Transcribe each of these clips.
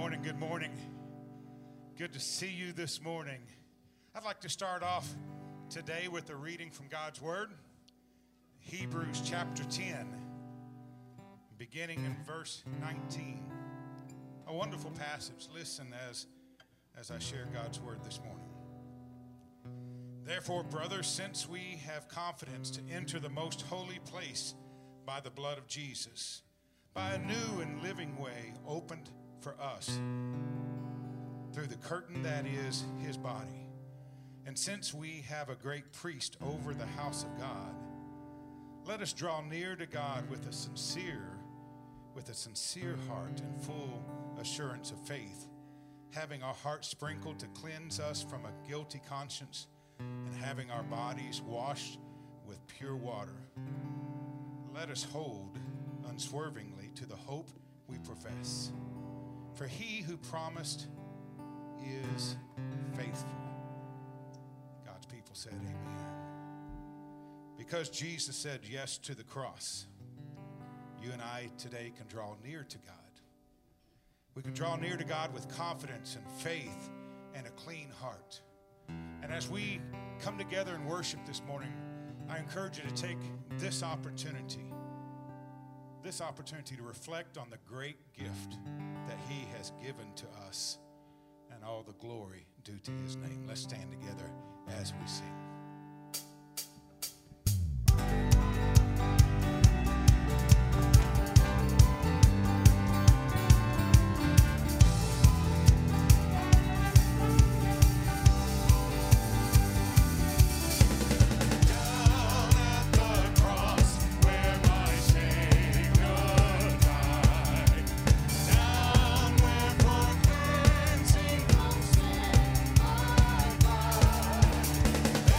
morning, good morning. Good to see you this morning. I'd like to start off today with a reading from God's Word, Hebrews chapter 10, beginning in verse 19. A wonderful passage. Listen as I share God's Word this morning. Therefore, brothers, since we have confidence to enter the most holy place by the blood of Jesus, by a new and living way opened for us through the curtain that is his body. And since we have a great priest over the house of God, let us draw near to God with a sincere heart and full assurance of faith, having our hearts sprinkled to cleanse us from a guilty conscience, and having our bodies washed with pure water. Let us hold unswervingly to the hope we profess. For he who promised is faithful. God's people said amen. Because Jesus said yes to the cross, you and I today can draw near to God. We can draw near to God with confidence and faith and a clean heart. And as we come together and worship this morning, I encourage you to take this opportunity to reflect on the great gift that he has given to us, and all the glory due to his name. Let's stand together as we sing. Down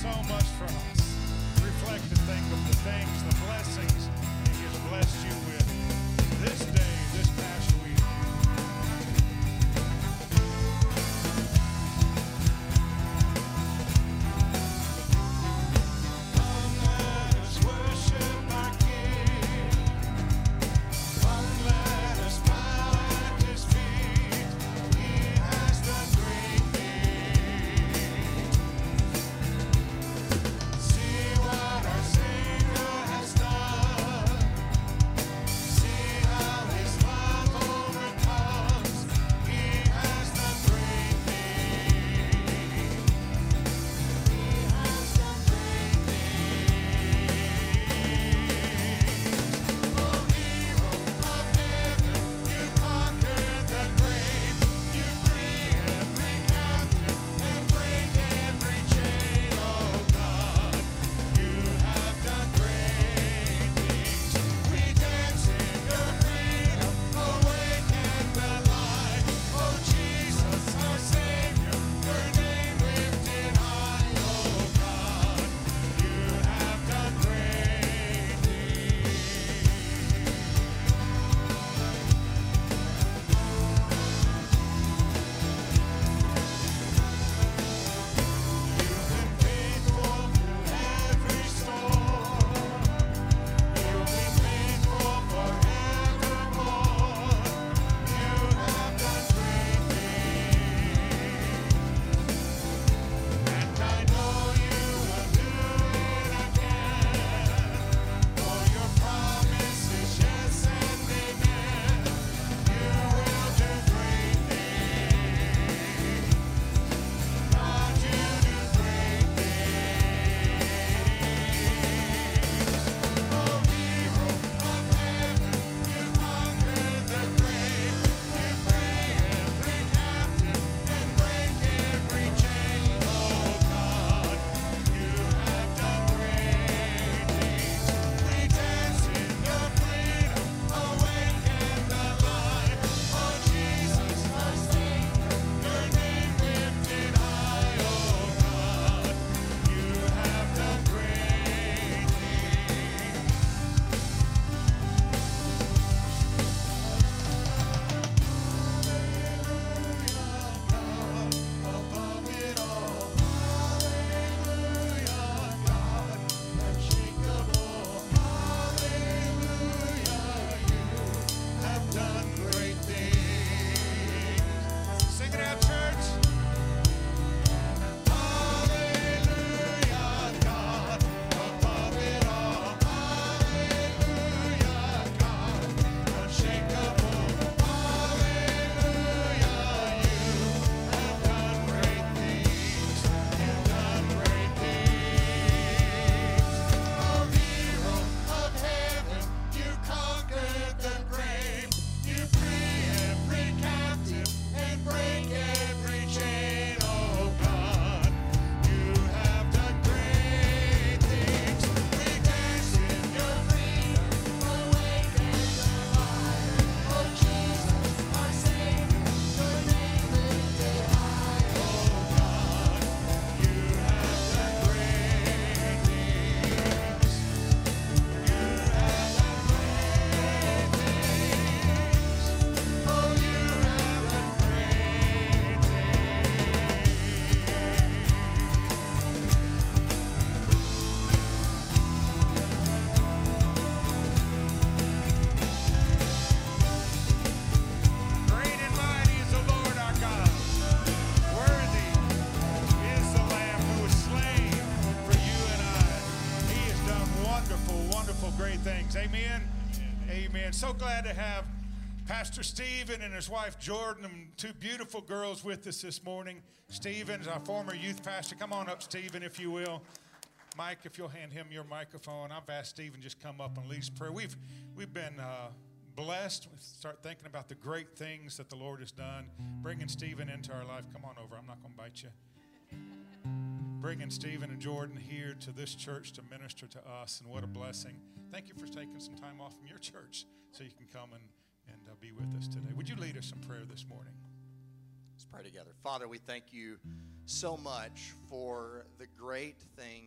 so much for us. Reflect and think of the things, the blessings He has blessed you with this day, this past week. Come, let us worship our King. Come, let us bow at His feet. He has done great things. See what our Savior has done. See how His love overcomes. He has done great things. He has done great things. Oh, hero of heaven, you conquered the grave. You free every captive and break every chain. Oh God, you have done great things. We dance in your freedom, awaken the light. Oh Jesus, our Savior, your name lifted high. Oh God, you have done great things. You've been faithful through every storm. You'll be faithful forevermore. You have done great things. And I know you will do it again. For your promise is yes and amen. You will do great things. God, you do great things. Oh, hero of heaven, you conquered the grave. You free every captive and break every chain. Oh God, you have done great things. We dance in your freedom, awaken the light. Oh Jesus, our Savior, your name lifted high. Oh God, you have done great things. Above it all, hallelujah, God, unshakable, hallelujah, you have done great things. Sing it out, church. Hallelujah, God, above it all, hallelujah, God, unshakable, hallelujah, you have done great things. You've done great things. Oh, hero of heaven, you conquered the grave. You free every captive and break every chain. Oh God, you have done great things. We dance in your freedom, awaken the light. Oh Jesus, our Savior, your name lifted high. Oh God, you have done great things. You have done great things. Oh, you have done great things. Great and mighty is the Lord our God. Worthy is the Lamb who was slain for you and I. He has done wonderful, wonderful, great things. Amen. Amen. So glad to have Pastor Stephen and his wife Jordan and two beautiful girls with us this morning. Stephen's our former youth pastor. Come on up, Stephen, if you will. Mike, if you'll hand him your microphone. I've asked Stephen just come up and lead us prayer. We've been blessed. We start thinking about the great things that the Lord has done. Bringing Stephen into our life. Come on over. I'm not going to bite you. Bringing Stephen and Jordan here to this church to minister to us, and what a blessing. Thank you for taking some time off from your church so you can come and be with us today. Would you lead us in prayer this morning? Let's pray together. Father, we thank you so much for the great things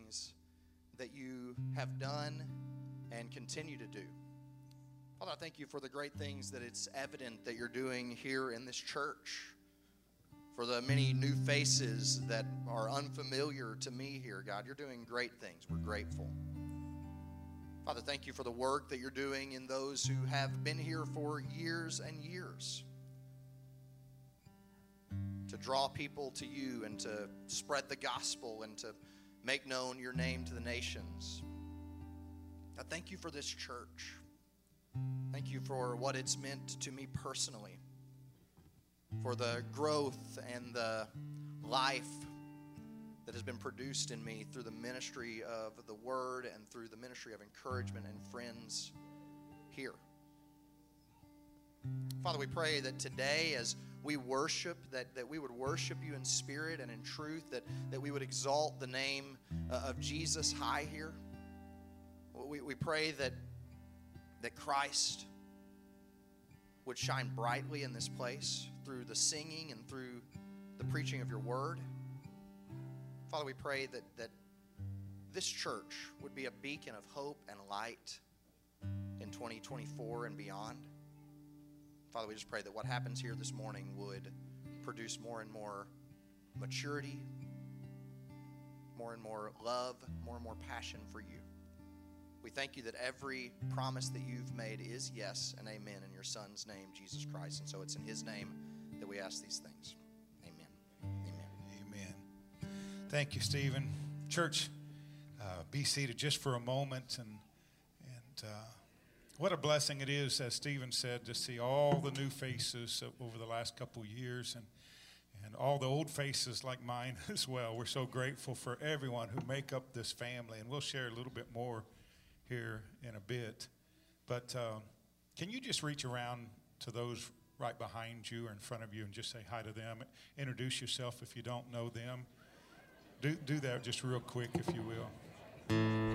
that you have done and continue to do. Father, I thank you for the great things that it's evident that you're doing here in this church, for the many new faces that are unfamiliar to me here, God. You're doing great things. We're grateful. Father, thank you for the work that you're doing in those who have been here for years and years, to draw people to you and to spread the gospel and to make known your name to the nations. I thank you for this church. Thank you for what it's meant to me personally, for the growth and the life that has been produced in me through the ministry of the Word and through the ministry of encouragement and friends here. Father, we pray that today as we worship, that we would worship you in spirit and in truth, that we would exalt the name of Jesus high here. We pray that Christ would shine brightly in this place through the singing and through the preaching of your word. Father, we pray that this church would be a beacon of hope and light in 2024 and beyond. Father, we just pray that what happens here this morning would produce more and more maturity, more and more love, more and more passion for you. We thank you that every promise that you've made is yes and amen in your Son's name, Jesus Christ. And so it's in his name that we ask these things. Amen. Amen. Amen. Thank you, Stephen. Church, be seated just for a moment. And what a blessing it is, as Stephen said, to see all the new faces over the last couple of years and all the old faces like mine as well. We're so grateful for everyone who make up this family. And we'll share a little bit more here in a bit. But can you just reach around to those right behind you or in front of you and just say hi to them? Introduce yourself if you don't know them. Do that just real quick, if you will.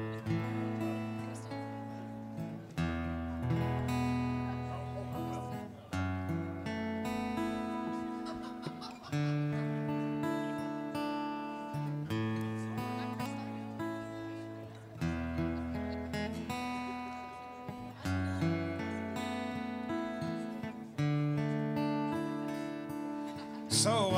So,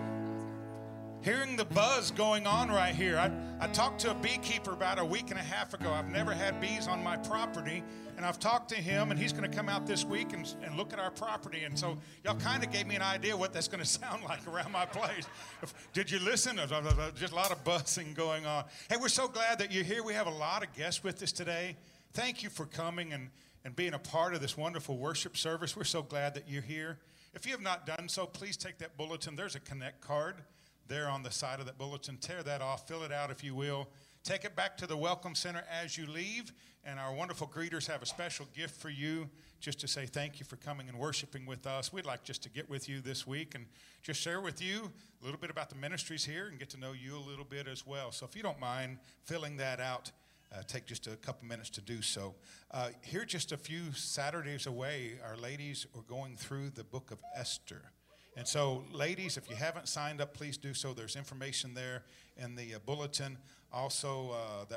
hearing the buzz going on right here, I talked to a beekeeper about a week and a half ago. I've never had bees on my property, and I've talked to him, and he's going to come out this week and look at our property. And so y'all kind of gave me an idea what that's going to sound like around my place. Did you listen? Just a lot of buzzing going on. Hey, we're so glad that you're here. We have a lot of guests with us today. Thank you for coming and being a part of this wonderful worship service. We're so glad that you're here. If you have not done so, please take that bulletin. There's a Connect card there on the side of that bulletin. Tear that off. Fill it out if you will. Take it back to the Welcome Center as you leave. And our wonderful greeters have a special gift for you just to say thank you for coming and worshiping with us. We'd like just to get with you this week and just share with you a little bit about the ministries here and get to know you a little bit as well. So if you don't mind filling that out, take just a couple minutes to do so. Here just a few Saturdays away, our ladies are going through the book of Esther. And so, ladies, if you haven't signed up, please do so. There's information there in the bulletin. Also,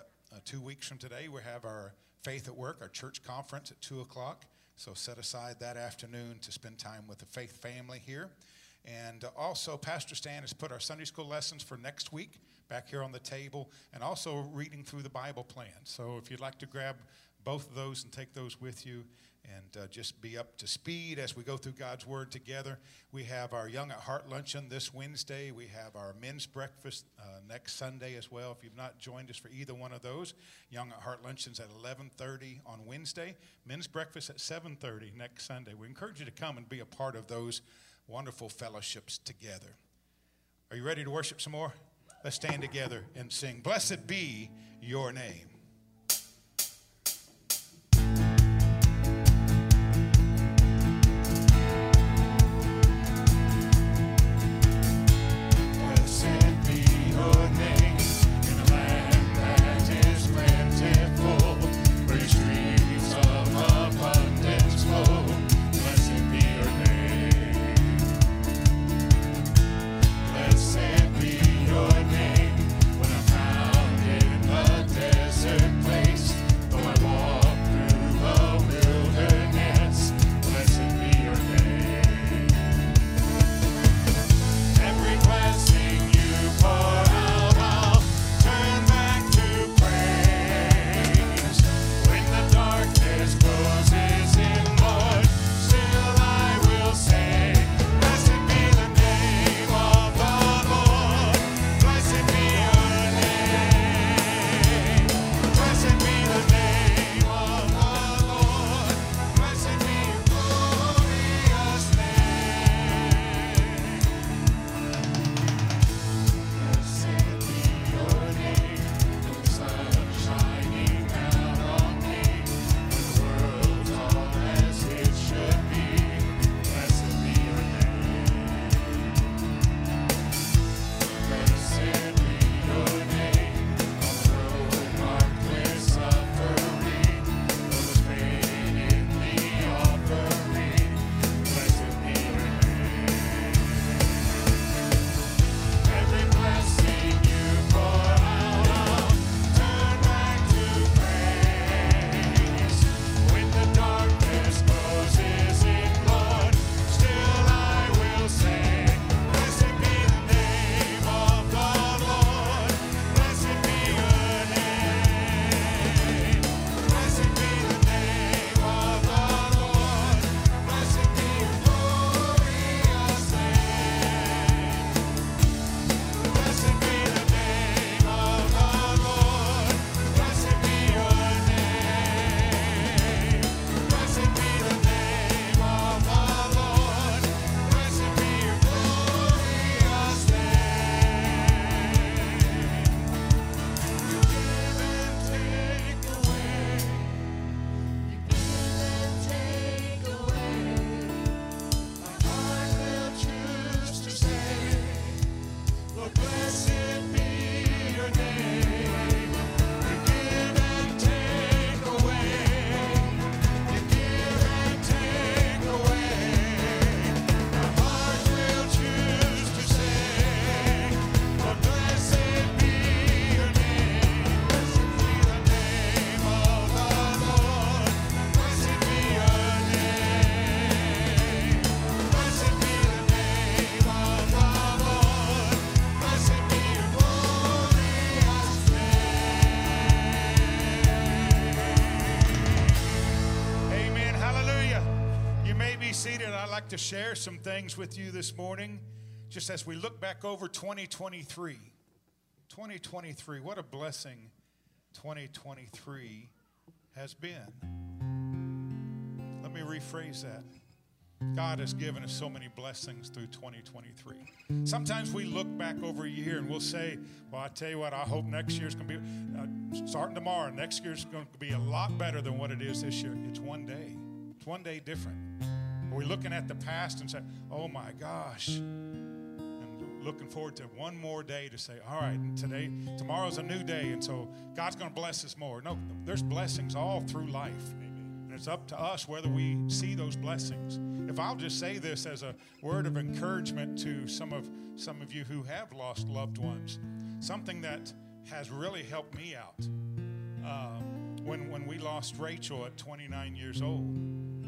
2 weeks from today, we have our Faith at Work, our church conference at 2 o'clock. So set aside that afternoon to spend time with the faith family here. And also, Pastor Stan has put our Sunday school lessons for next week back here on the table, and also reading through the Bible plan. So if you'd like to grab both of those and take those with you and just be up to speed as we go through God's Word together. We have our Young at Heart luncheon this Wednesday. We have our men's breakfast next Sunday as well. If you've not joined us for either one of those, Young at Heart luncheon's at 11:30 on Wednesday. Men's breakfast at 7:30 next Sunday. We encourage you to come and be a part of those wonderful fellowships together. Are you ready to worship some more? Let's stand together and sing, "Blessed Be Your Name." Blessed be your name when I'm found in the desert. like to share some things with you this morning, just as we look back over 2023. 2023, what a blessing 2023 has been. Let me rephrase that. God has given us so many blessings through 2023. Sometimes we look back over a year and we'll say, well, I tell you what, I hope next year's going to be, starting tomorrow, next year's going to be a lot better than what it is this year. It's one day. It's one day different. Are we looking at the past and say, oh my gosh, and looking forward to one more day to say, all right, tomorrow's a new day, and so God's going to bless us more. No, there's blessings all through life. And it's up to us whether we see those blessings. If I'll just say this as a word of encouragement to some of you who have lost loved ones, something that has really helped me out. When we lost Rachel at 29 years old,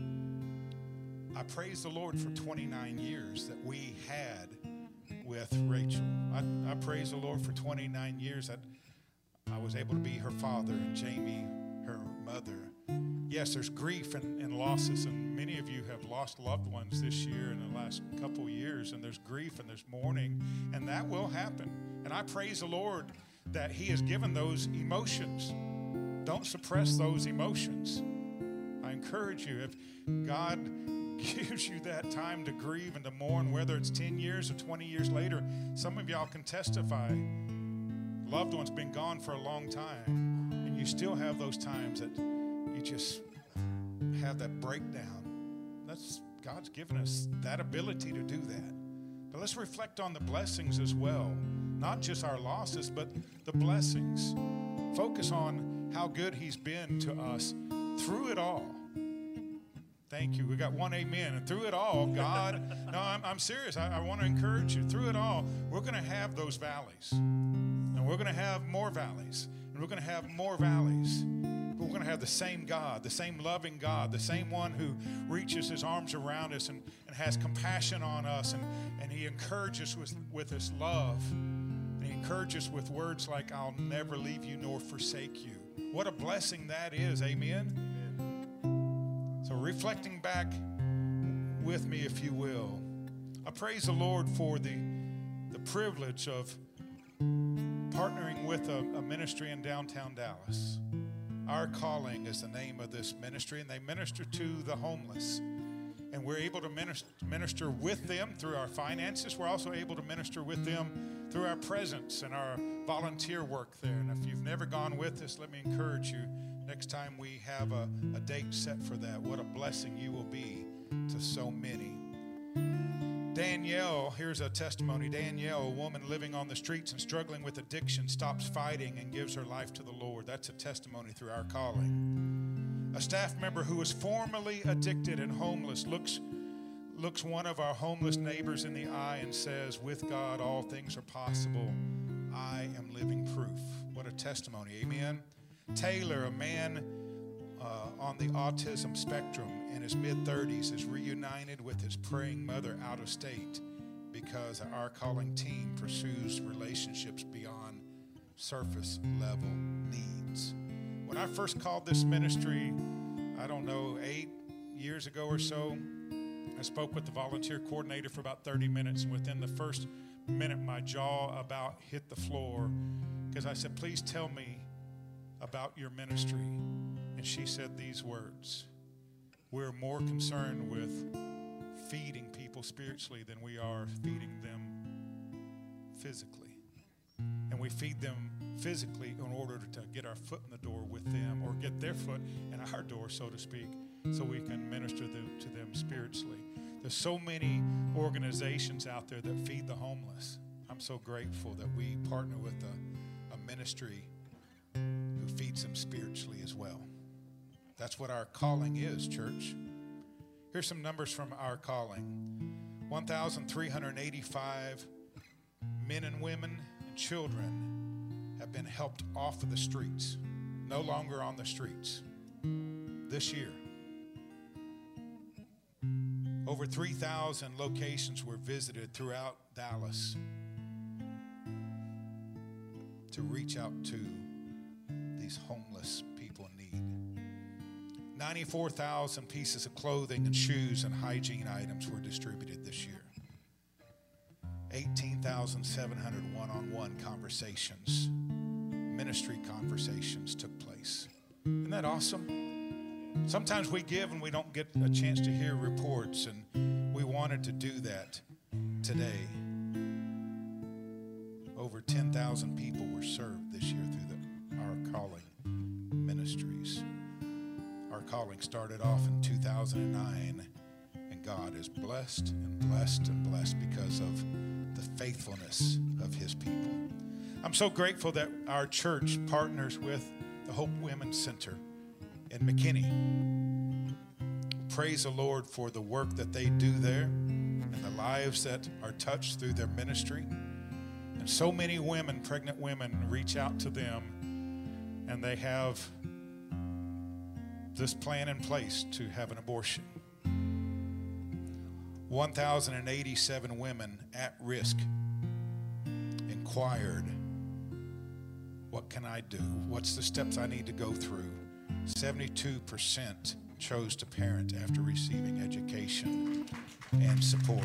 I praise the Lord for 29 years that we had with Rachel. I praise the Lord for 29 years that I was able to be her father and Jamie her mother. Yes, there's grief and losses, and many of you have lost loved ones this year and the last couple of years, and there's grief and there's mourning, and that will happen. And I praise the Lord that He has given those emotions. Don't suppress those emotions. I encourage you, if God gives you that time to grieve and to mourn, whether it's 10 years or 20 years later, some of y'all can testify. Loved ones been gone for a long time, and you still have those times that you just have that breakdown. God's given us that ability to do that. But let's reflect on the blessings as well. Not just our losses, but the blessings. Focus on how good He's been to us through it all. Thank you. We got one amen. And through it all, God, no, I'm serious. I want to encourage you. Through it all, we're going to have those valleys. And we're going to have more valleys. And we're going to have more valleys. But we're going to have the same God, the same loving God, the same one who reaches His arms around us and has compassion on us. And He encourages us with His love. And He encourages us with words like, I'll never leave you nor forsake you. What a blessing that is. Amen. So reflecting back with me, if you will, I praise the Lord for the privilege of partnering with a ministry in downtown Dallas. Our Calling is the name of this ministry, and they minister to the homeless. And we're able to minister with them through our finances. We're also able to minister with them through our presence and our volunteer work there. And if you've never gone with us, let me encourage you. Next time we have a date set for that, what a blessing you will be to so many. Danielle, here's a testimony. Danielle, a woman living on the streets and struggling with addiction, stops fighting and gives her life to the Lord. That's a testimony through Our Calling. A staff member who was formerly addicted and homeless looks one of our homeless neighbors in the eye and says, with God, all things are possible. I am living proof. What a testimony. Amen. Taylor, a man on the autism spectrum in his mid-30s, is reunited with his praying mother out of state because Our Calling team pursues relationships beyond surface level needs. When I first called this ministry, 8 years ago or so, I spoke with the volunteer coordinator for about 30 minutes, and within the first minute, my jaw about hit the floor because I said, please tell me about your ministry. And she said these words: we're more concerned with feeding people spiritually than we are feeding them physically. And we feed them physically in order to get our foot in the door with them, or get their foot in our door, so to speak, so we can minister to them spiritually. There's so many organizations out there that feed the homeless. I'm so grateful that we partner with a ministry who feeds them spiritually as well. That's what Our Calling is, church. Here's some numbers from Our Calling. 1,385 men and women and children have been helped off of the streets, no longer on the streets, this year. Over 3,000 locations were visited throughout Dallas to reach out to these homeless people in need. 94,000 pieces of clothing and shoes and hygiene items were distributed this year. 18,700 one-on-one conversations, ministry conversations took place. Isn't that awesome? Sometimes we give and we don't get a chance to hear reports, and we wanted to do that today. Over 10,000 people were served this year through our calling ministries. Our calling started off in 2009, and God is blessed and blessed and blessed because of the faithfulness of his people. I'm so grateful that our church partners with the Hope Women's Center in McKinney. Praise the Lord for the work that they do there and the lives that are touched through their ministry. And so many women, pregnant women, reach out to them, and they have this plan in place to have an abortion. 1,087 women at risk inquired, what can I do? What's the steps I need to go through? 72% chose to parent after receiving education and support.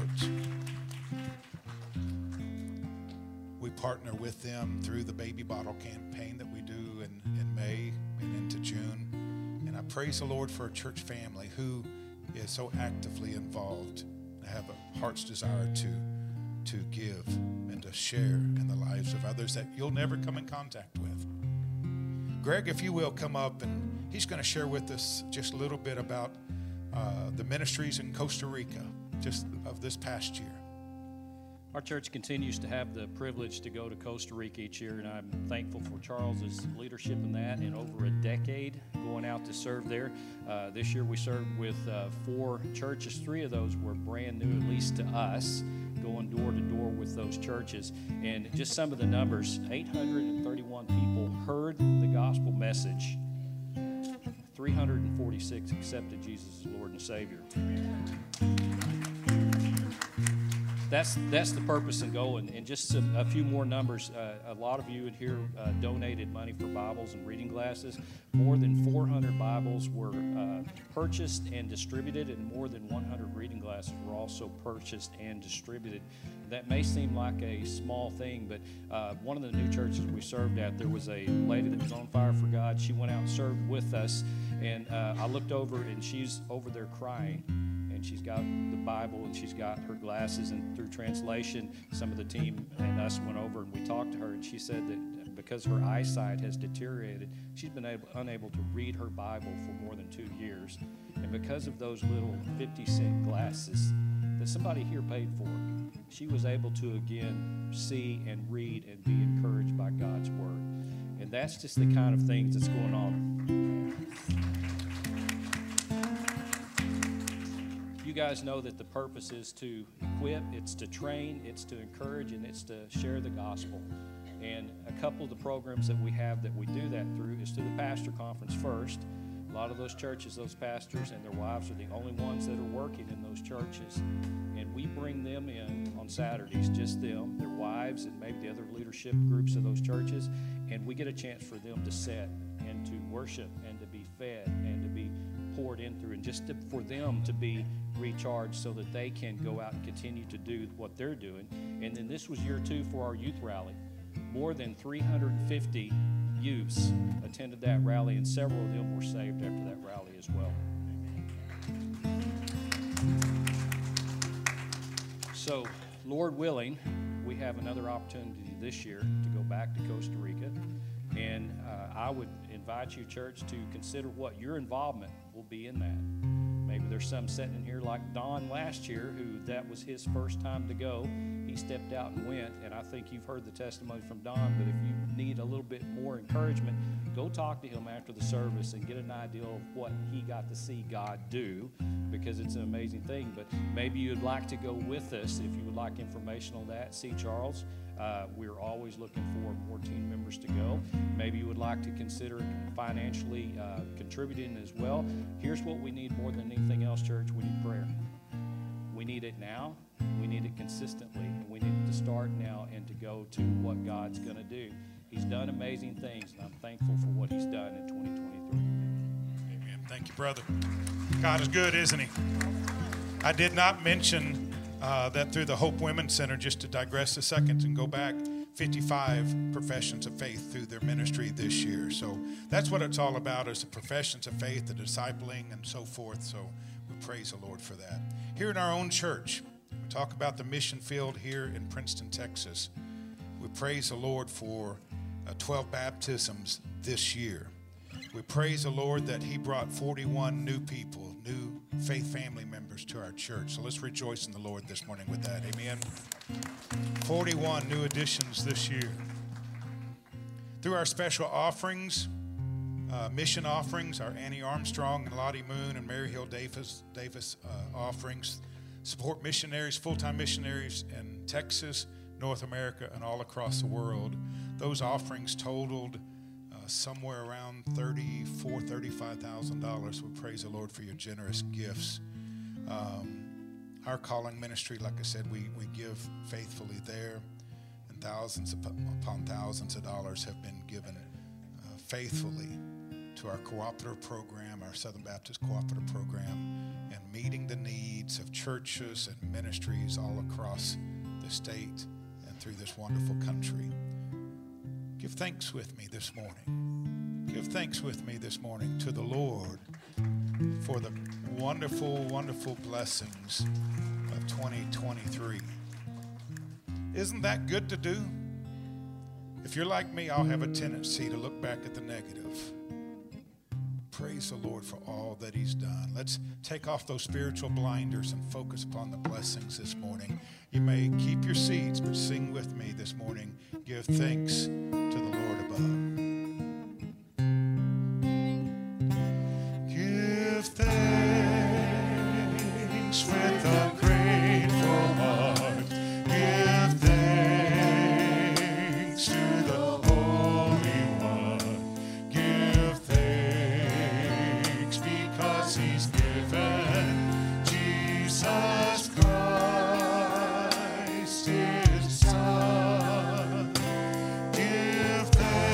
We partner with them through the baby bottle campaign that we do in May and into June. And I praise the Lord for a church family who is so actively involved. I have a heart's desire to give and to share in the lives of others that you'll never come in contact with. Greg, if you will, come up, and he's going to share with us just a little bit about the ministries in Costa Rica, just of this past year. Our church continues to have the privilege to go to Costa Rica each year, and I'm thankful for Charles's leadership in that, and over a decade going out to serve there. This year we served with 4 churches. 3 of those were brand new, at least to us, going door to door with those churches. And just some of the numbers, 831 people heard the gospel message. 346 accepted Jesus as Lord and Savior. That's the purpose and goal. And just a few more numbers. A lot of you in here donated money for Bibles and reading glasses. More than 400 Bibles were purchased and distributed, and more than 100 reading glasses were also purchased and distributed. That may seem like a small thing, but one of the new churches we served at, there was a lady that was on fire for God. She went out and served with us, and I looked over, and she's over there crying. And she's got the Bible, and she's got her glasses, and through translation, some of the team and us went over and we talked to her, and she said that because her eyesight has deteriorated, she's been unable to read her Bible for more than 2 years. And because of those little 50-cent glasses that somebody here paid for, she was able to again see and read and be encouraged by God's Word. And that's just the kind of things that's going on. You guys know that the purpose is to equip, it's to train, it's to encourage, and it's to share the gospel. And a couple of the programs that we have that we do that through is through the pastor conference first. A lot of those churches, those pastors and their wives are the only ones that are working in those churches. And we bring them in on Saturdays, just them, their wives, and maybe the other leadership groups of those churches. And we get a chance for them to sit and to worship and to be fed and to be poured in through, and just for them to be recharged so that they can go out and continue to do what they're doing. And then this was year 2 for our youth rally. More than 350 youths attended that rally, and several of them were saved after that rally as well. So, Lord willing, we have another opportunity this year to go back to Costa Rica. And I would invite you, church, to consider what your involvement will be in that. Maybe there's some sitting in here like Don last year, who that was his first time to go. He stepped out and went, and I think you've heard the testimony from Don, but if you need a little bit more encouragement, go talk to him after the service and get an idea of what he got to see God do, because it's an amazing thing. But maybe you'd like to go with us. If you would like information on that, see Charles. We're always looking for more team members to go. Maybe you would like to consider financially contributing as well. Here's what we need more than anything else, church. We need prayer. We need it now. We need it consistently. And we need to start now and to go to what God's going to do. He's done amazing things, and I'm thankful for what he's done in 2023. Amen. Thank you. you, brother. God is good, isn't he? I did not mention that through the Hope Women's Center, just to digress a second and go back, 55 professions of faith through their ministry this year. So that's what it's all about, is the professions of faith, the discipling, and so forth. So we praise the Lord for that. Here in our own church, we talk about the mission field here in Princeton, Texas. We praise the Lord for 12 baptisms this year. We praise the Lord that he brought 41 new people, new faith family members to our church. So let's rejoice in the Lord this morning with that. Amen. 41 new additions this year. Through our special offerings, mission offerings, our Annie Armstrong and Lottie Moon and Mary Hill Davis offerings, support missionaries, full-time missionaries in Texas, North America, and all across the world. Those offerings totaled somewhere around $35,000. We praise the Lord for your generous gifts. Our calling ministry, like I said, we give faithfully there, and thousands upon thousands of dollars have been given faithfully to our cooperative program, our Southern Baptist Cooperative Program, and meeting the needs of churches and ministries all across the state and through this wonderful country. Give thanks with me this morning. Give thanks with me this morning to the Lord for the wonderful, wonderful blessings of 2023. Isn't that good to do? If you're like me, I'll have a tendency to look back at the negative. Praise the Lord for all that he's done. Let's take off those spiritual blinders and focus upon the blessings this morning. You may keep your seats, but sing with me this morning. Give thanks to the Lord above. Give thanks with a grateful heart. Give thanks to the Holy One. Give thanks because he's given Jesus Christ, his Son. Give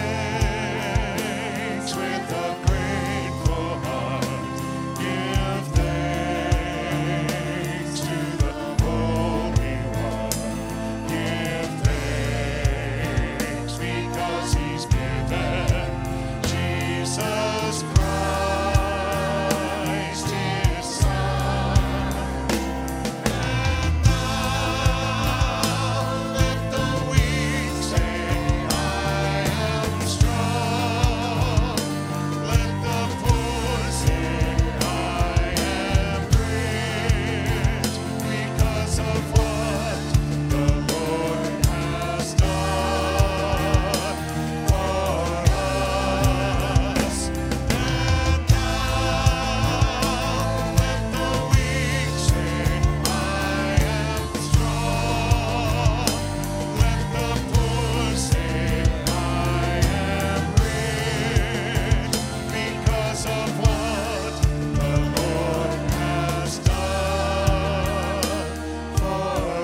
thanks with a grateful heart. Give thanks to the Holy One. Give thanks because he's given Jesus Christ, his Son. And now let the weak say, I am strong. Let the poor say, I am rich, because of what the Lord has done for us. And now let the weak say, I am strong. Let the poor say, I am rich, because of what the Lord has done for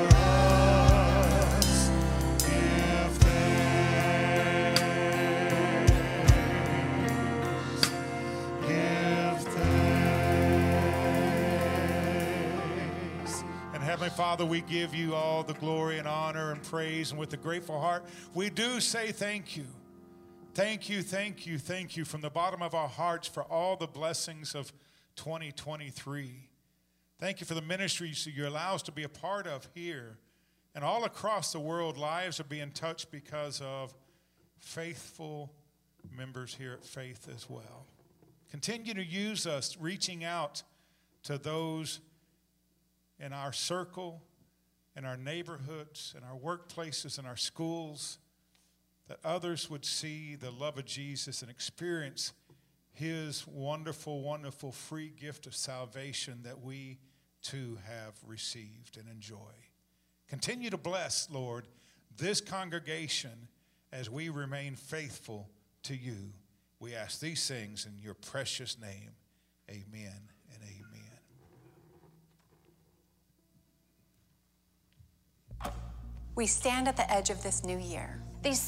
us. Give thanks. Give thanks. And Heavenly Father, we give you all the glory and honor and praise, and with a grateful heart, we do say thank you. Thank you, thank you, thank you from the bottom of our hearts for all the blessings of 2023. Thank you for the ministries that you allow us to be a part of here. And all across the world, lives are being touched because of faithful members here at Faith as well. Continue to use us, reaching out to those in our circle, in our neighborhoods, in our workplaces, in our schools, that others would see the love of Jesus and experience his wonderful, wonderful free gift of salvation that we too have received and enjoy. Continue to bless, Lord, this congregation as we remain faithful to you. We ask these things in your precious name. Amen and amen. We stand at the edge of this new year. These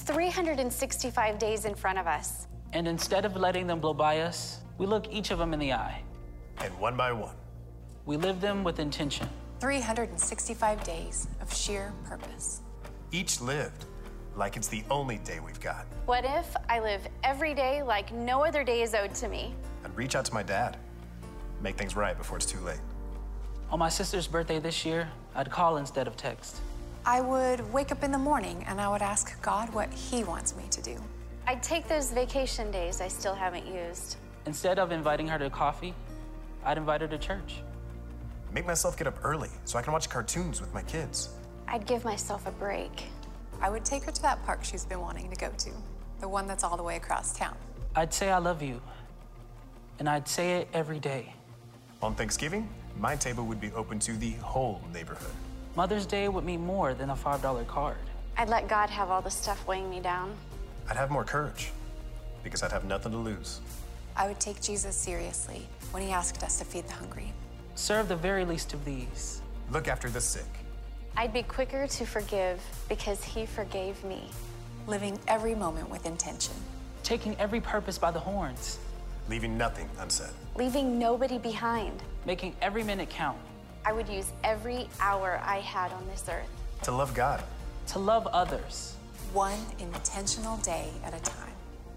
365 days in front of us. And instead of letting them blow by us, we look each of them in the eye And one by one, we live them with intention. 365 days of sheer purpose. each lived like it's the only day we've got. What if I live every day like no other day is owed to me? I'd reach out to my dad, make things right before it's too late. On my sister's birthday this year, I'd call instead of text. I would wake up in the morning and I would ask God what He wants me to do. I'd take those vacation days I still haven't used. Instead of inviting her to coffee, I'd invite her to church. Make myself get up early so I can watch cartoons with my kids. I'd give myself a break. I would take her to that park she's been wanting to go to, the one that's all the way across town. I'd say I love you, and I'd say it every day. On Thanksgiving, my table would be open to the whole neighborhood. Mother's Day would mean more than a $5 card. I'd let God have all the stuff weighing me down. I'd have more courage because I'd have nothing to lose. I would take Jesus seriously when He asked us to feed the hungry. Serve the very least of these. Look after the sick. I'd be quicker to forgive because He forgave me. Living every moment with intention. Taking every purpose by the horns. Leaving nothing unsaid. Leaving nobody behind. Making every minute count. I would use every hour I had on this earth. To love God. To love others. One intentional day at a time.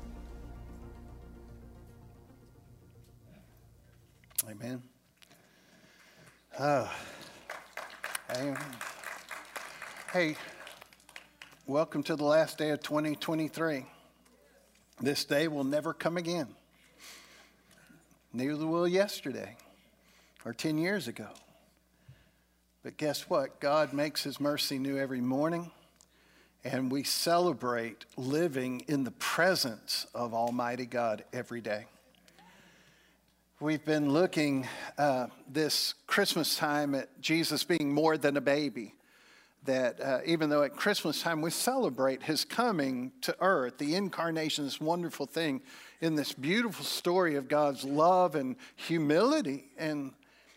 Amen. Amen. Hey, welcome to the last day of 2023. This day will never come again. Neither will yesterday or 10 years ago. But guess what? God makes His mercy new every morning, and we celebrate living in the presence of Almighty God every day. We've been looking this Christmas time at Jesus being more than a baby. That even though at Christmas time we celebrate His coming to earth, the incarnation, this wonderful thing in this beautiful story of God's love and humility and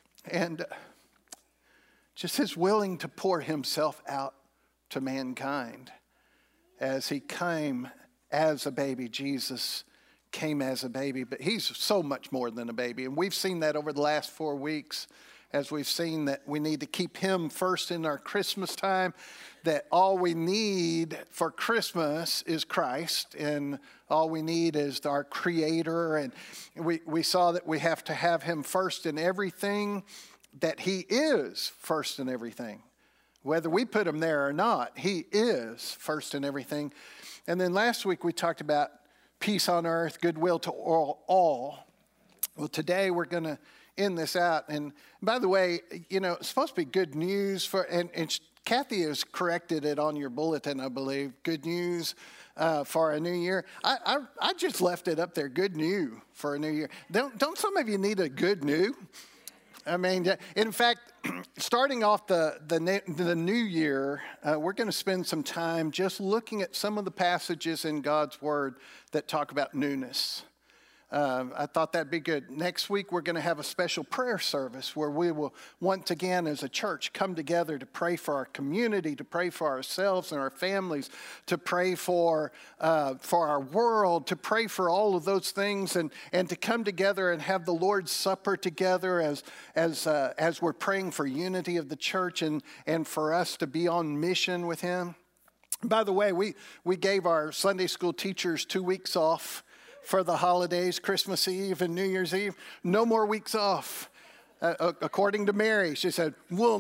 just His willing to pour Himself out to mankind. As He came as a baby, Jesus came as a baby, but He's so much more than a baby. And we've seen that over the last 4 weeks as we've seen that we need to keep Him first in our Christmas time, that all we need for Christmas is Christ, and all we need is our Creator. And we saw that we have to have Him first in everything, that He is first in everything. Whether we put Him there or not, He is first in everything. And then last week we talked about peace on earth, goodwill to all. Well, today we're going to end this out. And by the way, you know, it's supposed to be good news for, and Kathy has corrected it on your bulletin, I believe. Good news for a new year. I just left it up there. Good new for a new year. Don't some of you need a good new? I mean, in fact, starting off the new year, we're going to spend some time just looking at some of the passages in God's Word that talk about newness. I thought that'd be good. Next week, we're going to have a special prayer service where we will once again as a church come together to pray for our community, to pray for ourselves and our families, to pray for our world, to pray for all of those things, and to come together and have the Lord's Supper together as we're praying for unity of the church and for us to be on mission with Him. By the way, we gave our Sunday school teachers 2 weeks off for the holidays, Christmas Eve and New Year's Eve. No more weeks off. According to Mary, she said,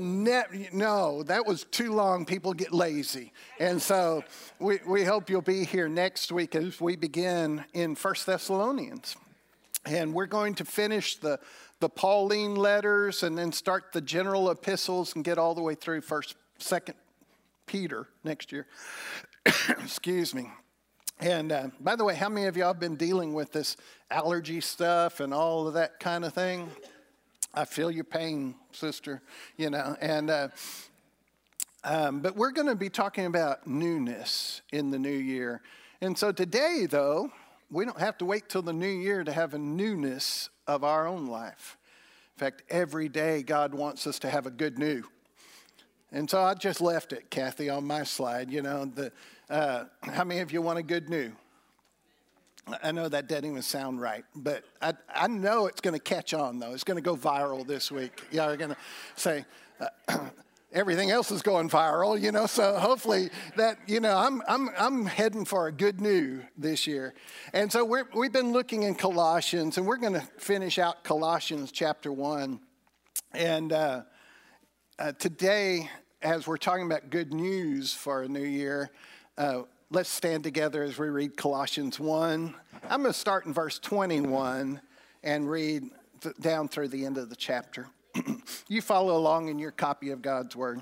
no, that was too long. People get lazy. And so we hope you'll be here next week as we begin in 1 Thessalonians. And we're going to finish the Pauline letters and then start the general epistles and get all the way through 1st, 2nd Peter next year. Excuse me. And by the way, how many of y'all have been dealing with this allergy stuff and all of that kind of thing? I feel your pain, sister, you know. And but we're going to be talking about newness in the new year. And so today, though, we don't have to wait till the new year to have a newness of our own life. In fact, every day God wants us to have a good new. And so I just left it, Kathy, on my slide. You know, how many of you want a good new? I know that doesn't even sound right, but I know it's going to catch on, though. It's going to go viral this week. Y'all are going to say, everything else is going viral, you know, so hopefully that, you know, I'm heading for a good new this year. And so we've been looking in Colossians, and we're going to finish out Colossians chapter 1. And today, as we're talking about good news for a new year, let's stand together as we read Colossians 1. I'm going to start in verse 21 and read down through the end of the chapter. You follow along in your copy of God's Word.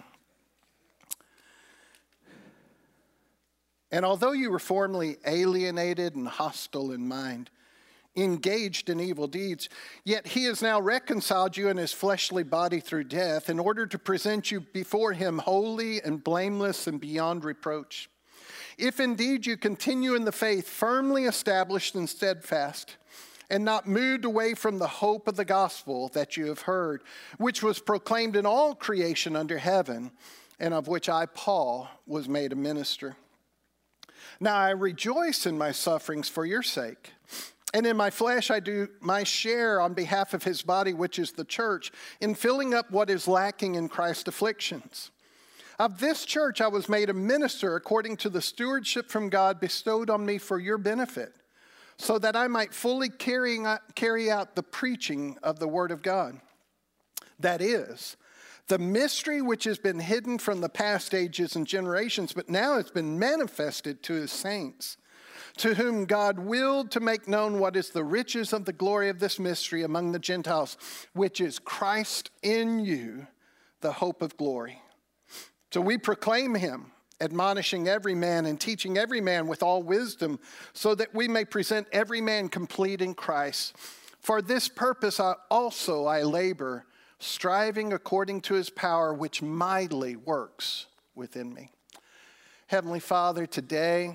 And although you were formerly alienated and hostile in mind, engaged in evil deeds, yet he has now reconciled you in his fleshly body through death in order to present you before him holy and blameless and beyond reproach. If indeed you continue in the faith, firmly established and steadfast, and not moved away from the hope of the gospel that you have heard, which was proclaimed in all creation under heaven, and of which I, Paul, was made a minister. Now I rejoice in my sufferings for your sake, and in my flesh I do my share on behalf of his body, which is the church, in filling up what is lacking in Christ's afflictions. Of this church I was made a minister according to the stewardship from God bestowed on me for your benefit, so that I might fully carry out the preaching of the word of God. That is, the mystery which has been hidden from the past ages and generations, but now it's been manifested to his saints, to whom God willed to make known what is the riches of the glory of this mystery among the Gentiles, which is Christ in you, the hope of glory. So we proclaim him, admonishing every man and teaching every man with all wisdom, so that we may present every man complete in Christ. For this purpose I labor, striving according to his power, which mightily works within me. Heavenly Father, today,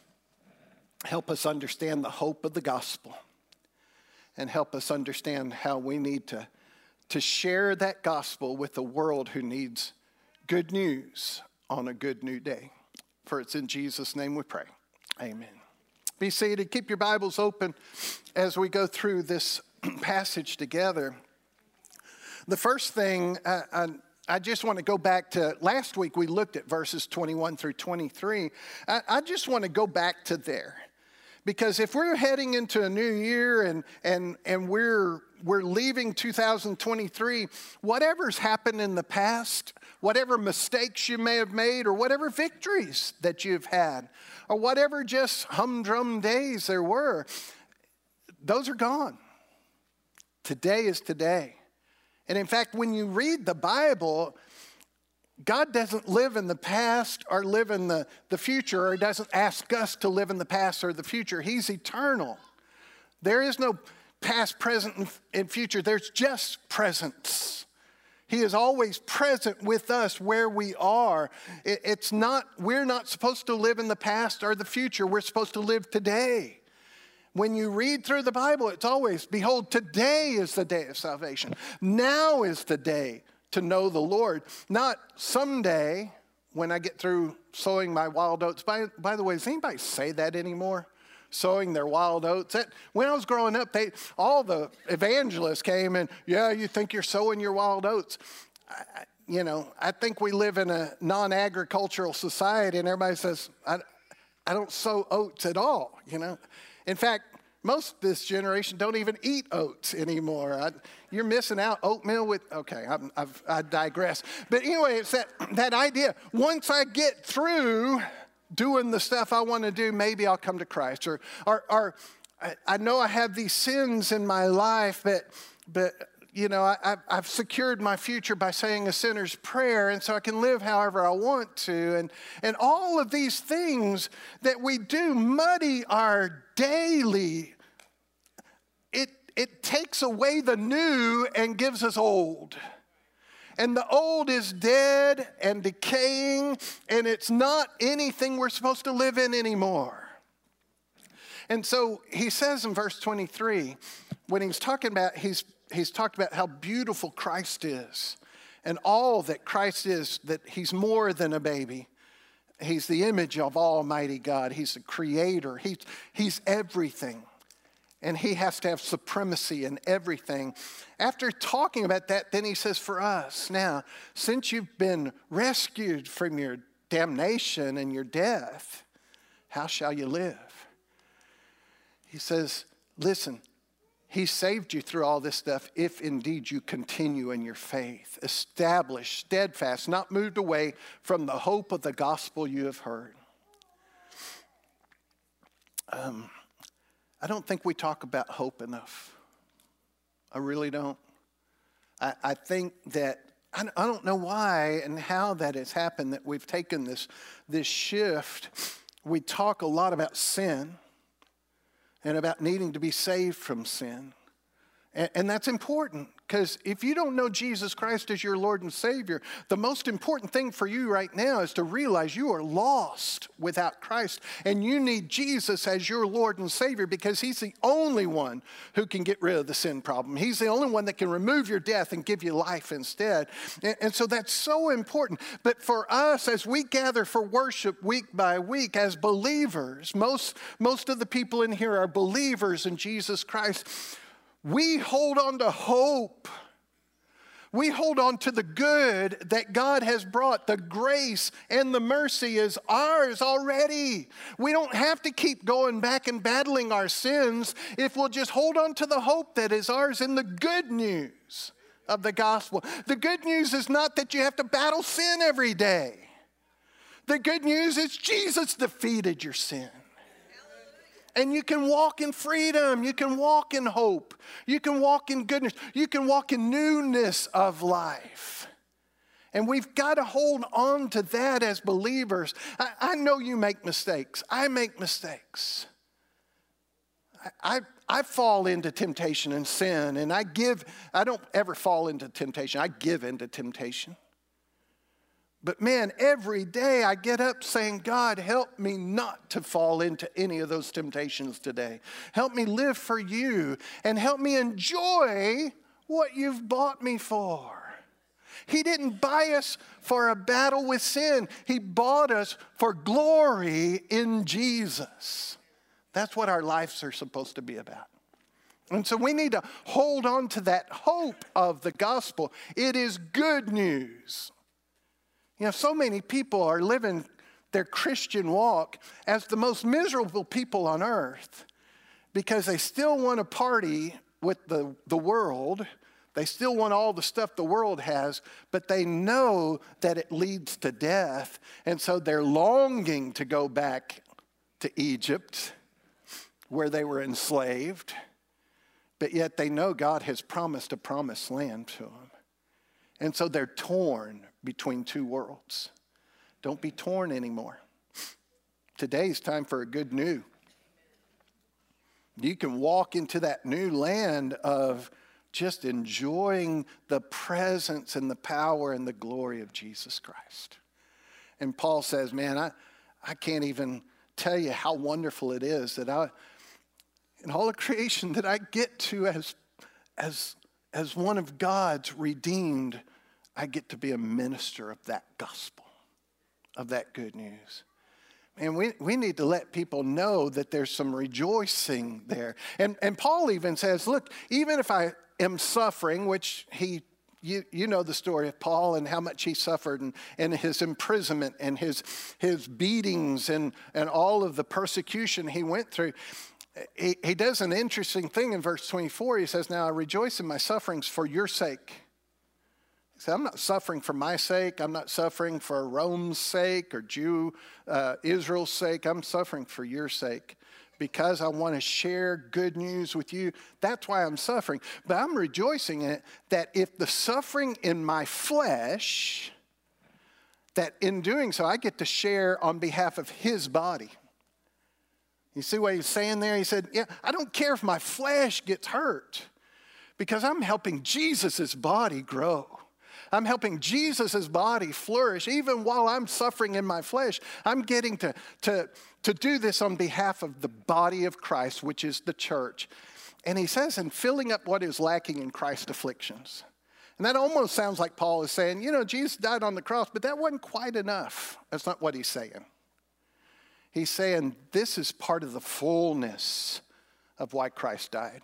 help us understand the hope of the gospel, and help us understand how we need to share that gospel with the world who needs good news on a good new day. For it's in Jesus' name we pray. Amen. Be seated. Keep your Bibles open as we go through this passage together. The first thing, I just want to go back to last week. We looked at verses 21 through 23. I just want to go back to there. Because if we're heading into a new year and we're leaving 2023, whatever's happened in the past, whatever mistakes you may have made, or whatever victories that you've had, or whatever just humdrum days there were, those are gone. Today is today. And in fact, when you read the Bible, God doesn't live in the past or live in the future, or doesn't ask us to live in the past or the future. He's eternal. There is no past, present, and future. There's just presence. He is always present with us where we are. We're not supposed to live in the past or the future. We're supposed to live today. When you read through the Bible, it's always, behold, today is the day of salvation. Now is the day to know the Lord. Not someday when I get through sowing my wild oats. By the way, does anybody say that anymore? Sowing their wild oats. When I was growing up, all the evangelists came and, yeah, you think you're sowing your wild oats. I think we live in a non-agricultural society, and everybody says, I don't sow oats at all, In fact, most of this generation don't even eat oats anymore. You're missing out. Oatmeal with, okay, I digress. But anyway, it's that idea. Once I get through doing the stuff I want to do, maybe I'll come to Christ. Or I know I have these sins in my life, but I've secured my future by saying a sinner's prayer, and so I can live however I want to. And all of these things that we do muddy our daily. It takes away the new and gives us old. And the old is dead and decaying, and it's not anything we're supposed to live in anymore. And so he says in verse 23, when he's talking about, he's talked about how beautiful Christ is and all that Christ is, that he's more than a baby. He's the image of Almighty God. He's the creator. He's everything. And he has to have supremacy in everything. After talking about that, then he says, for us, now, since you've been rescued from your damnation and your death, how shall you live? He says, listen, he saved you through all this stuff if indeed you continue in your faith, established, steadfast, not moved away from the hope of the gospel you have heard. I don't think we talk about hope enough. I really don't. I think that, I don't know why and how that has happened, that we've taken this shift. We talk a lot about sin and about needing to be saved from sin. And that's important, because if you don't know Jesus Christ as your Lord and Savior, the most important thing for you right now is to realize you are lost without Christ. And you need Jesus as your Lord and Savior, because he's the only one who can get rid of the sin problem. He's the only one that can remove your death and give you life instead. And so that's so important. But for us, as we gather for worship week by week as believers, most of the people in here are believers in Jesus Christ. We hold on to hope. We hold on to the good that God has brought. The grace and the mercy is ours already. We don't have to keep going back and battling our sins if we'll just hold on to the hope that is ours in the good news of the gospel. The good news is not that you have to battle sin every day. The good news is Jesus defeated your sin. And you can walk in freedom. You can walk in hope. You can walk in goodness. You can walk in newness of life. And we've got to hold on to that as believers. I know you make mistakes. I make mistakes. I fall into temptation and sin. And I don't ever fall into temptation. I give into temptation. But man, every day I get up saying, God, help me not to fall into any of those temptations today. Help me live for you, and help me enjoy what you've bought me for. He didn't buy us for a battle with sin. He bought us for glory in Jesus. That's what our lives are supposed to be about. And so we need to hold on to that hope of the gospel. It is good news. You know, so many people are living their Christian walk as the most miserable people on earth, because they still want to party with the world. They still want all the stuff the world has, but they know that it leads to death. And so they're longing to go back to Egypt, where they were enslaved. But yet they know God has promised a promised land to them. And so they're torn between two worlds. Don't be torn anymore. Today's time for a good new. You can walk into that new land of just enjoying the presence and the power and the glory of Jesus Christ. And Paul says, man, I can't even tell you how wonderful it is that in all of creation, that I get to as one of God's redeemed, I get to be a minister of that gospel, of that good news. And we need to let people know that there's some rejoicing there. And Paul even says, look, even if I am suffering, which you know the story of Paul and how much he suffered, and his imprisonment and his beatings and all of the persecution he went through. He does an interesting thing in verse 24. He says, now I rejoice in my sufferings for your sake. He said, I'm not suffering for my sake. I'm not suffering for Rome's sake or Israel's sake. I'm suffering for your sake because I want to share good news with you. That's why I'm suffering. But I'm rejoicing in it that if the suffering in my flesh, that in doing so I get to share on behalf of his body. You see what he's saying there? He said, yeah, I don't care if my flesh gets hurt because I'm helping Jesus' body grow. I'm helping Jesus' body flourish. Even while I'm suffering in my flesh, I'm getting to do this on behalf of the body of Christ, which is the church. And he says, in filling up what is lacking in Christ's afflictions. And that almost sounds like Paul is saying, you know, Jesus died on the cross, but that wasn't quite enough. That's not what he's saying. He's saying this is part of the fullness of why Christ died.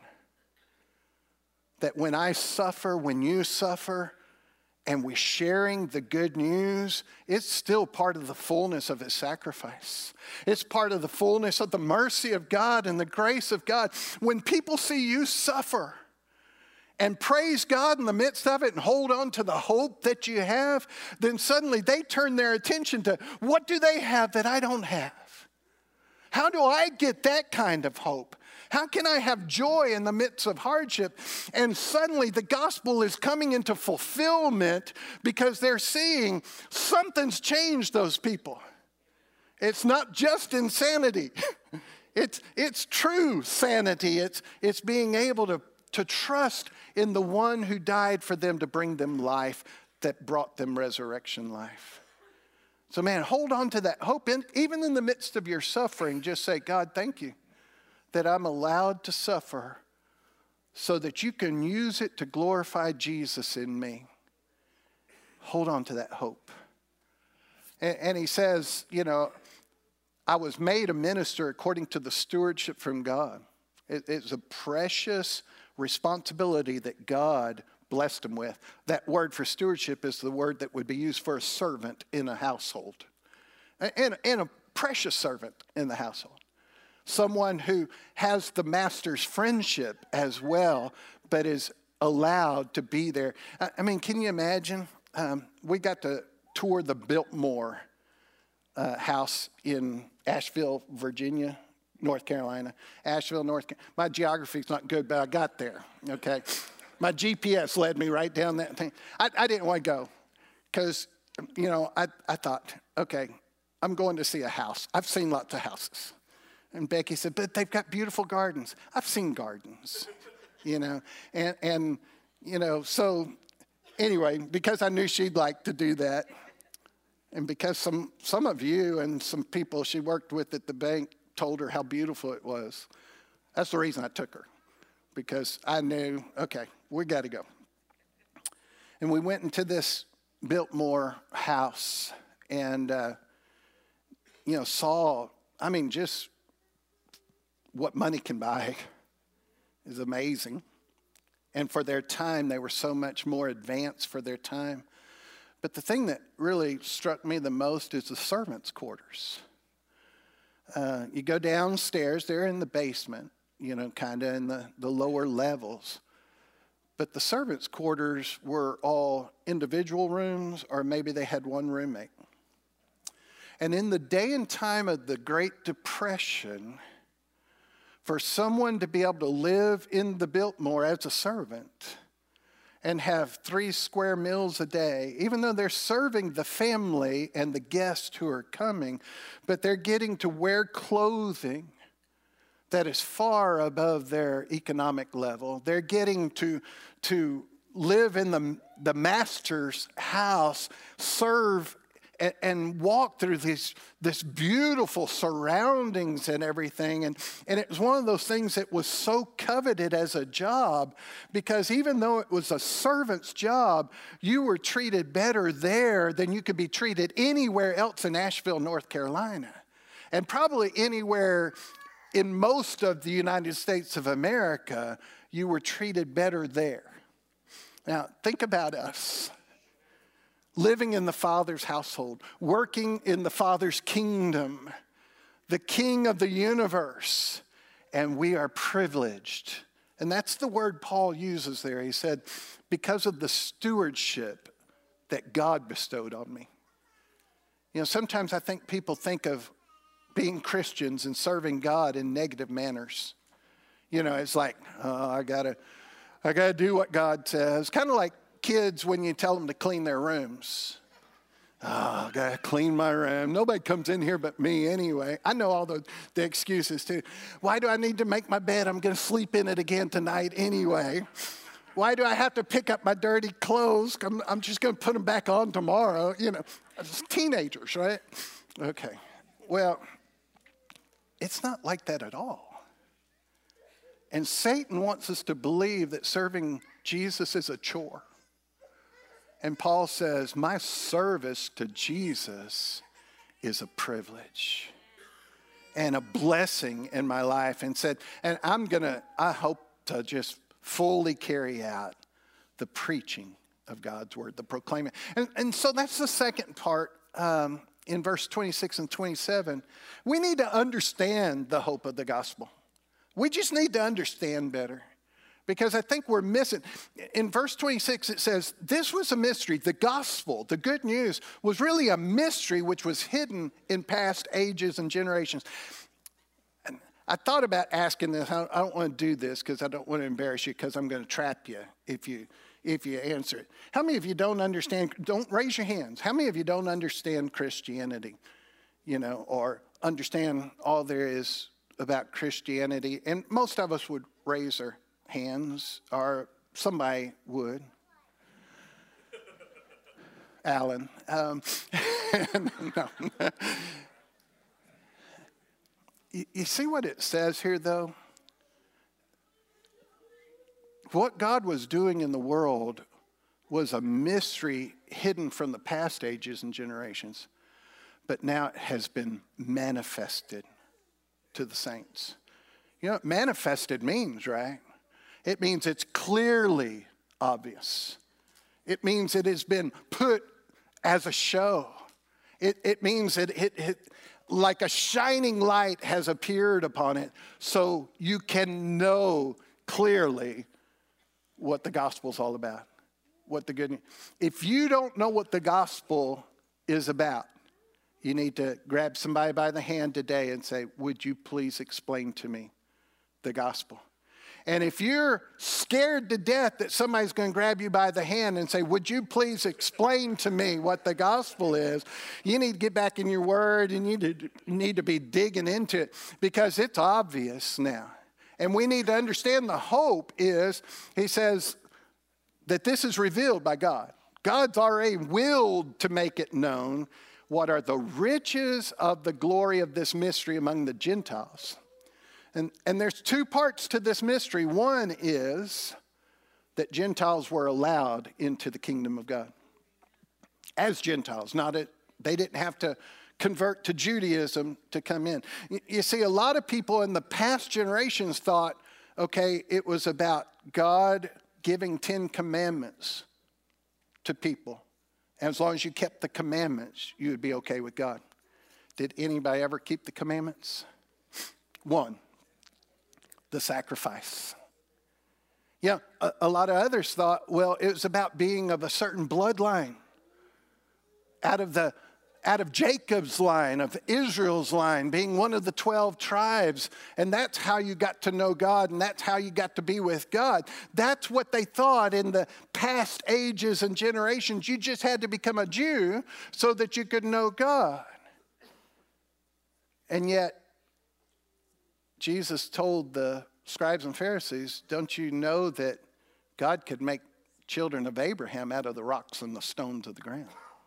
That when I suffer, when you suffer, and we're sharing the good news, it's still part of the fullness of his sacrifice. It's part of the fullness of the mercy of God and the grace of God. When people see you suffer and praise God in the midst of it and hold on to the hope that you have, then suddenly they turn their attention to, what do they have that I don't have? How do I get that kind of hope? How can I have joy in the midst of hardship? And suddenly the gospel is coming into fulfillment because they're seeing something's changed those people. It's not just insanity. It's true sanity. It's being able to trust in the one who died for them to bring them life, that brought them resurrection life. So man, hold on to that hope. Even in the midst of your suffering, just say, God, thank you that I'm allowed to suffer so that you can use it to glorify Jesus in me. Hold on to that hope. And he says, you know, I was made a minister according to the stewardship from God. It's a precious responsibility that God blessed him with. That word for stewardship is the word that would be used for a servant in a household. And a precious servant in the household. Someone who has the master's friendship as well, but is allowed to be there. I mean, can you imagine? We got to tour the Biltmore house in Asheville, Virginia, North Carolina. Asheville, North Carolina. My geography's not good, but I got there, okay? My GPS led me right down that thing. I didn't want to go because, you know, I thought, okay, I'm going to see a house. I've seen lots of houses. And Becky said, but they've got beautiful gardens. I've seen gardens, you know. And you know, so anyway, because I knew she'd like to do that, and because some of you and some people she worked with at the bank told her how beautiful it was, that's the reason I took her. Because I knew, okay, we got to go. And we went into this Biltmore house and, you know, saw, I mean, just what money can buy is amazing. And for their time, they were so much more advanced for their time. But the thing that really struck me the most is the servants' quarters. You go downstairs, they're in the basement, you know, kind of in the lower levels. But the servants' quarters were all individual rooms, or maybe they had one roommate. And in the day and time of the Great Depression, for someone to be able to live in the Biltmore as a servant and have 3 square meals a day, even though they're serving the family and the guests who are coming, but they're getting to wear clothing that is far above their economic level. They're getting to live in the master's house, serve and walk through this beautiful surroundings and everything. And it was one of those things that was so coveted as a job, because even though it was a servant's job, you were treated better there than you could be treated anywhere else in Asheville, North Carolina. And probably anywhere in most of the United States of America, you were treated better there. Now, think about us. Living in the Father's household, working in the Father's kingdom, the King of the universe, and we are privileged. And that's the word Paul uses there. He said, because of the stewardship that God bestowed on me. You know, sometimes I think people think of being Christians and serving God in negative manners. You know, it's like, oh, I gotta do what God says. Kind of like kids when you tell them to clean their rooms. Oh, I gotta clean my room. Nobody comes in here but me anyway. I know all the excuses too. Why do I need to make my bed? I'm gonna sleep in it again tonight anyway. Why do I have to pick up my dirty clothes? I'm just gonna put them back on tomorrow. You know, it's teenagers, right? Okay. Well, it's not like that at all. And Satan wants us to believe that serving Jesus is a chore. And Paul says, my service to Jesus is a privilege. and a blessing in my life, and said, and I hope to just fully carry out the preaching of God's word, the proclaiming. And so that's the second part in verse 26 and 27. We need to understand the hope of the gospel. We just need to understand better, because I think we're missing. In verse 26, it says, this was a mystery. The gospel, the good news, was really a mystery which was hidden in past ages and generations. And I thought about asking this. I don't want to do this because I don't want to embarrass you, because I'm going to trap you if you answer it. How many of you don't understand? Don't raise your hands. How many of you don't understand Christianity, or understand all there is about Christianity? And most of us would raise our hands, or somebody would. Alan. No. You see what it says here, though? What God was doing in the world was a mystery hidden from the past ages and generations, but now it has been manifested to the saints. You know what manifested means, right? It means it's clearly obvious. It means it has been put as a show. It means that it like a shining light has appeared upon it, so you can know clearly what the gospel's all about, what the good news. If you don't know what the gospel is about, you need to grab somebody by the hand today and say, would you please explain to me the gospel? And if you're scared to death that somebody's going to grab you by the hand and say, would you please explain to me what the gospel is, you need to get back in your word, and you need to be digging into it, because it's obvious now. And we need to understand the hope is, he says, that this is revealed by God. God's already willed to make it known what are the riches of the glory of this mystery among the Gentiles. And there's two parts to this mystery. One is that Gentiles were allowed into the kingdom of God as Gentiles. They didn't have to convert to Judaism to come in. You see, a lot of people in the past generations thought, okay, it was about God giving 10 commandments to people. And as long as you kept the commandments, you would be okay with God. Did anybody ever keep the commandments? One, the sacrifice. Yeah, a lot of others thought, well, it was about being of a certain bloodline, out of Jacob's line, of Israel's line, being one of the 12 tribes. And that's how you got to know God, and that's how you got to be with God. That's what they thought in the past ages and generations. You just had to become a Jew so that you could know God. And yet, Jesus told the scribes and Pharisees, don't you know that God could make children of Abraham out of the rocks and the stones of the ground?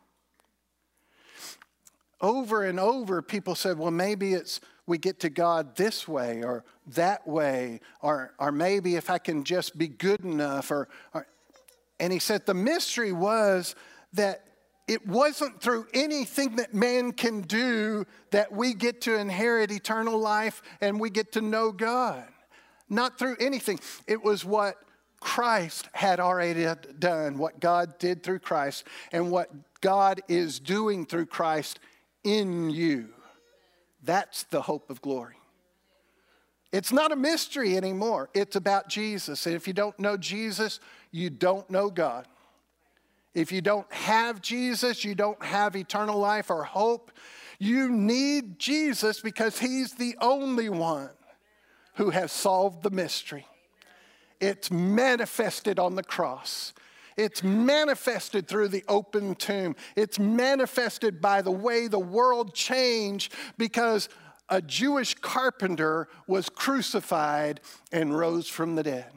Over and over, people said, well, maybe it's we get to God this way or that way, or maybe if I can just be good enough. And he said the mystery was that it wasn't through anything that man can do that we get to inherit eternal life and we get to know God. Not through anything. It was what Christ had already done, what God did through Christ, and what God is doing through Christ in you. That's the hope of glory. It's not a mystery anymore. It's about Jesus. And if you don't know Jesus, you don't know God. If you don't have Jesus, you don't have eternal life or hope. You need Jesus because he's the only one who has solved the mystery. It's manifested on the cross. It's manifested through the open tomb. It's manifested by the way the world changed because a Jewish carpenter was crucified and rose from the dead.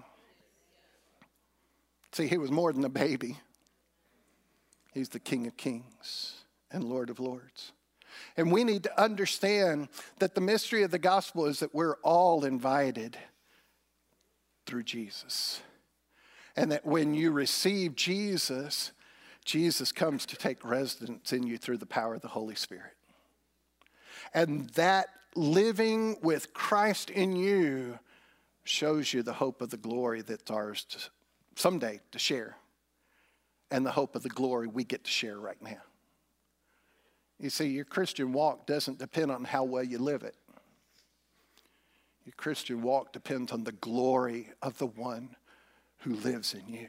See, he was more than a baby. He's the King of Kings and Lord of Lords. And we need to understand that the mystery of the gospel is that we're all invited through Jesus. And that when you receive Jesus, Jesus comes to take residence in you through the power of the Holy Spirit. And that living with Christ in you shows you the hope of the glory that's ours to someday to share, and the hope of the glory we get to share right now. You see, your Christian walk doesn't depend on how well you live it. Your Christian walk depends on the glory of the one who lives in you.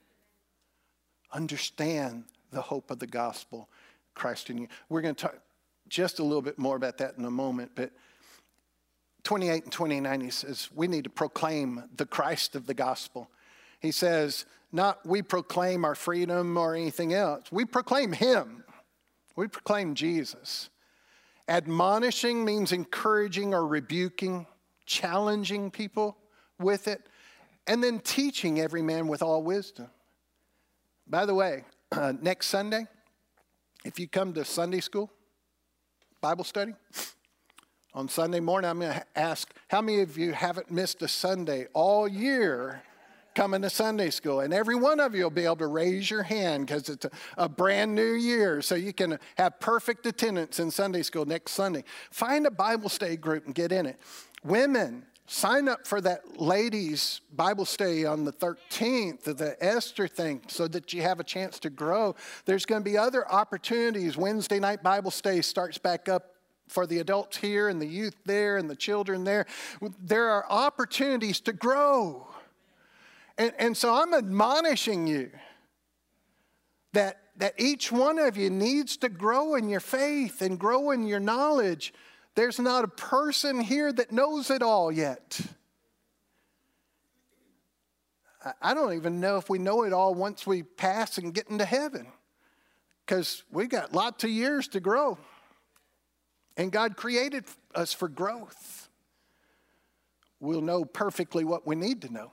Understand the hope of the gospel, Christ in you. We're going to talk just a little bit more about that in a moment, but 28 and 29, he says, we need to proclaim the Christ of the gospel. He says, not we proclaim our freedom or anything else. We proclaim him. We proclaim Jesus. Admonishing means encouraging or rebuking, challenging people with it, and then teaching every man with all wisdom. By the way, next Sunday, if you come to Sunday school, Bible study, on Sunday morning, I'm going to ask, how many of you haven't missed a Sunday all year coming to Sunday school? And every one of you will be able to raise your hand because it's a brand new year, so you can have perfect attendance in Sunday school next Sunday. Find a Bible study group and get in it. Women, sign up for that ladies' Bible study on the 13th, the Esther thing, so that you have a chance to grow. There's going to be other opportunities. Wednesday night Bible study starts back up for the adults here and the youth there and the children there. There are opportunities to grow. And so I'm admonishing you that each one of you needs to grow in your faith and grow in your knowledge. There's not a person here that knows it all yet. I don't even know if we know it all once we pass and get into heaven, because we got lots of years to grow. And God created us for growth. We'll know perfectly what we need to know.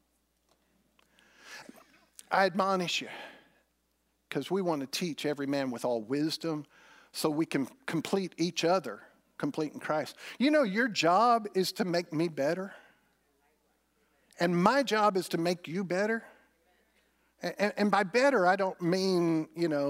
I admonish you, because we want to teach every man with all wisdom so we can complete each other, complete in Christ. You know, your job is to make me better. And my job is to make you better. And by better, I don't mean,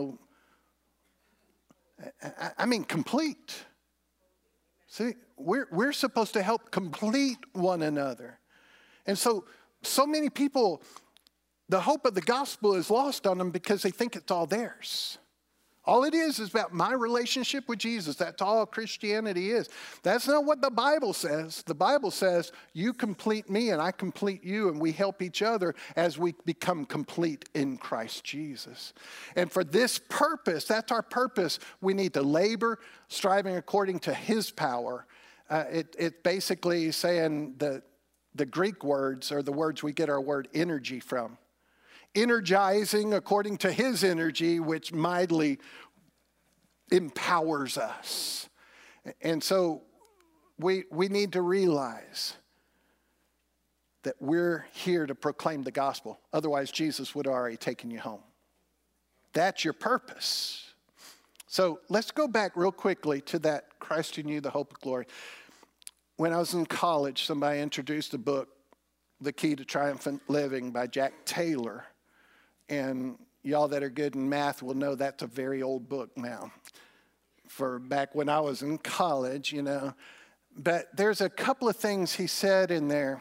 I mean complete. See, we're supposed to help complete one another. And so many people, the hope of the gospel is lost on them because they think it's all theirs. All it is about my relationship with Jesus. That's all Christianity is. That's not what the Bible says. The Bible says you complete me and I complete you, and we help each other as we become complete in Christ Jesus. And for this purpose, that's our purpose, we need to labor, striving according to his power. It basically saying the Greek words are the words we get our word energy from. Energizing according to his energy, which mightily empowers us. And so we need to realize that we're here to proclaim the gospel. Otherwise, Jesus would have already taken you home. That's your purpose. So let's go back real quickly to that Christ in you, the hope of glory. When I was in college, somebody introduced a book, The Key to Triumphant Living by Jack Taylor. And y'all that are good in math will know that's a very old book now, for back when I was in college, But there's a couple of things he said in there.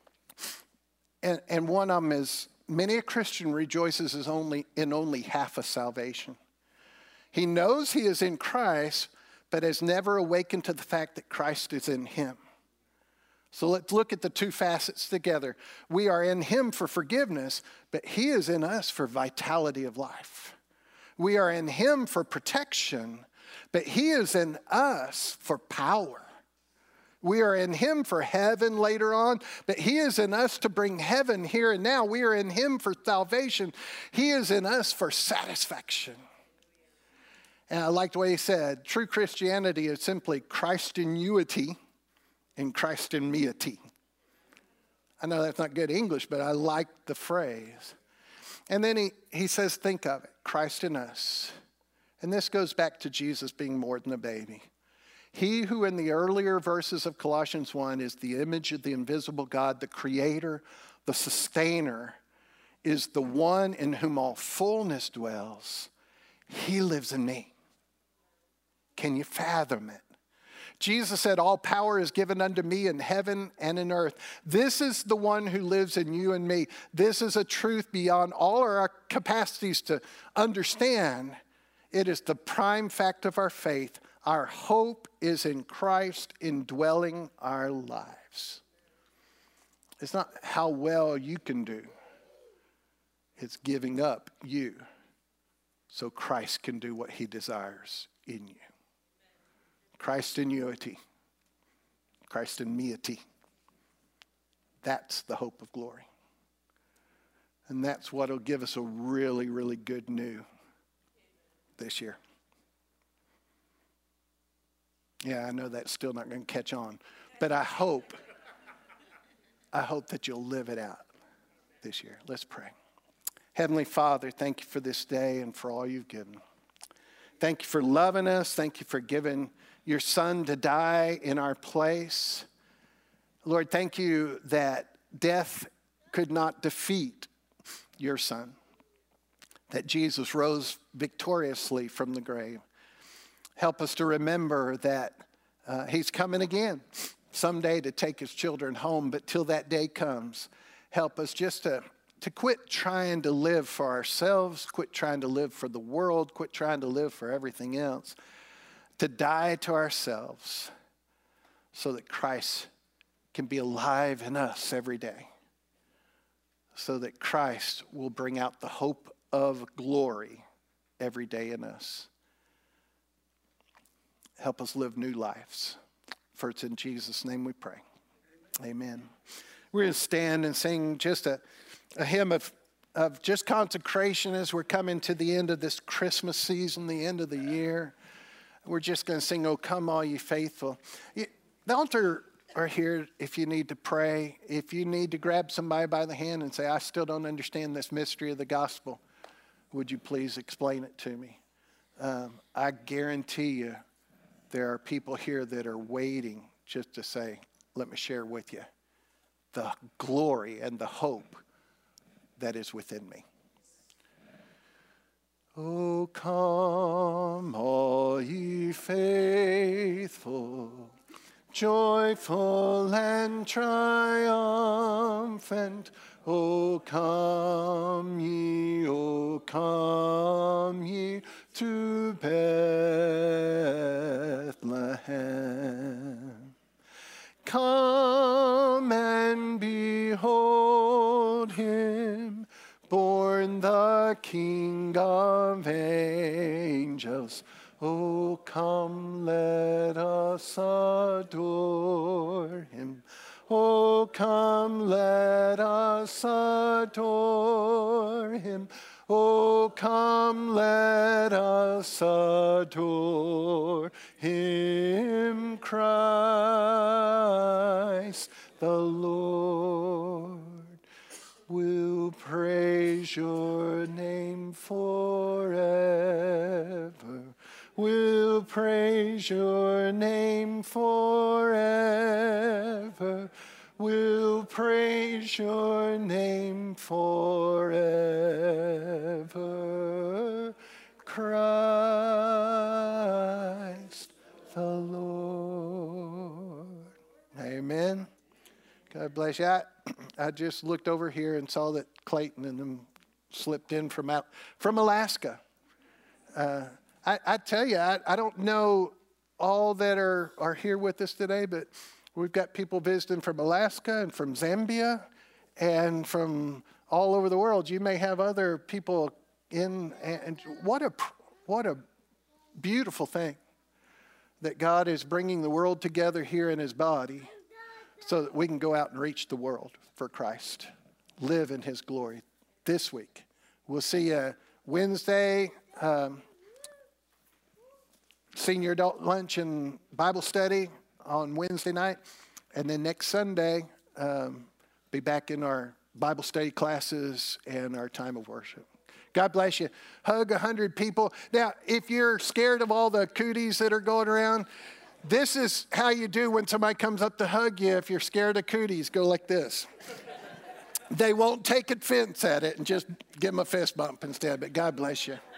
And one of them is, many a Christian rejoices in only half a salvation. He knows he is in Christ, but has never awakened to the fact that Christ is in him. So let's look at the two facets together. We are in him for forgiveness, but he is in us for vitality of life. We are in him for protection, but he is in us for power. We are in him for heaven later on, but he is in us to bring heaven here and now. We are in him for salvation. He is in us for satisfaction. And I like the way he said, true Christianity is simply Christ in unity and Christ in meity. I know that's not good English, but I like the phrase. And then he says, think of it, Christ in us. And this goes back to Jesus being more than a baby. He who in the earlier verses of Colossians 1 is the image of the invisible God, the creator, the sustainer, is the one in whom all fullness dwells. He lives in me. Can you fathom it? Jesus said, all power is given unto me in heaven and in earth. This is the one who lives in you and me. This is a truth beyond all our capacities to understand. It is the prime fact of our faith. Our hope is in Christ indwelling our lives. It's not how well you can do. It's giving up you so Christ can do what he desires in you. Christ in unity. Christ in meity. That's the hope of glory. And that's what will give us a really, really good new this year. Yeah, I know that's still not going to catch on. But I hope that you'll live it out this year. Let's pray. Heavenly Father, thank you for this day and for all you've given. Thank you for loving us. Thank you for giving your Son to die in our place. Lord, thank you that death could not defeat your Son, that Jesus rose victoriously from the grave. Help us to remember that he's coming again someday to take his children home, but till that day comes, help us just to quit trying to live for ourselves, quit trying to live for the world, quit trying to live for everything else, to die to ourselves so that Christ can be alive in us every day, so that Christ will bring out the hope of glory every day in us. Help us live new lives. For it's in Jesus' name we pray. Amen. We're going to stand and sing just a hymn of just consecration as we're coming to the end of this Christmas season, the end of the year. We're just going to sing, "Oh, Come All Ye Faithful." The altar are here if you need to pray. If you need to grab somebody by the hand and say, I still don't understand this mystery of the gospel, would you please explain it to me? I guarantee you there are people here that are waiting just to say, let me share with you the glory and the hope that is within me. Oh, come all ye faithful, joyful and triumphant. O come ye to Bethlehem. Come and behold him, born the King of angels. Oh, come, let us adore him. Oh, come, let us adore him. Oh, come, let us adore him, Christ the Lord. We'll praise your name forever. We'll praise your name forever. We'll praise your name forever. Christ the Lord. Amen. God bless you. I just looked over here and saw that Clayton and them slipped in from Alaska. I tell you, I don't know all that are here with us today, but we've got people visiting from Alaska and from Zambia and from all over the world. You may have other people in, and what a beautiful thing that God is bringing the world together here in his body so that we can go out and reach the world for Christ, live in his glory. This week, we'll see you Wednesday, senior adult lunch and Bible study on Wednesday night. And then next Sunday, be back in our Bible study classes and our time of worship. God bless you. Hug 100 people. Now, if you're scared of all the cooties that are going around, this is how you do when somebody comes up to hug you. If you're scared of cooties, go like this. They won't take offense at it and just give them a fist bump instead, but God bless you.